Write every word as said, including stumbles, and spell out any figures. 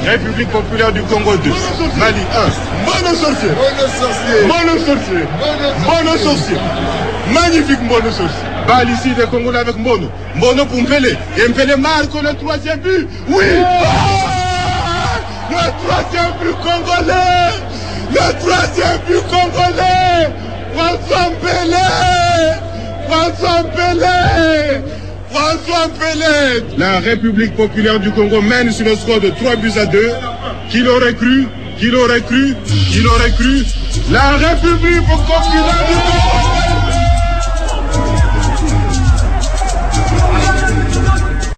République populaire du Congo deux. Mali un. Mono sorcier. Mono sorcier. Mono sorcier. Mono sorcier. Magnifique mono sorcier. Balle ici de Congolais avec Mono. Mono pour Mpele. Et Mpele marque le troisième but. Oui. Ah, le troisième but congolais. Le troisième but congolais. François Mpele. François Mpele. François Mpele. La République populaire du Congo mène sur le score de trois buts à deux. Qui l'aurait cru? Qui l'aurait cru? Qui l'aurait cru? La République populaire du Congo